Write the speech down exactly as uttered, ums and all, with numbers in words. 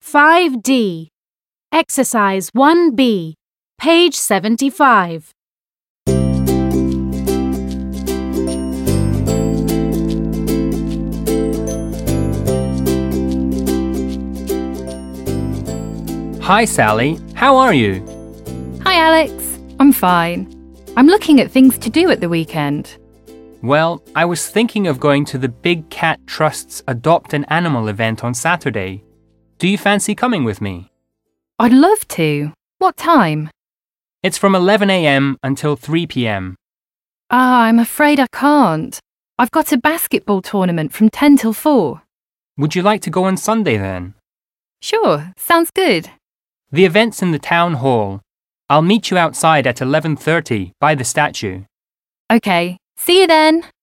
five D. Exercise one B, page seventy-five. Hi, Sally. How are you? Hi, Alex. I'm fine. I'm looking at things to do at the weekend. Well, I was thinking of going to the Big Cat Trust's Adopt an Animal event on Saturday. Do you fancy coming with me? I'd love to. What time? It's from eleven a m until three p m Ah, I'm afraid I can't. I've got a basketball tournament from ten till four. Would you like to go on Sunday then? Sure, sounds good. The event's in the town hall. I'll meet you outside at eleven thirty by the statue. Okay, see you then.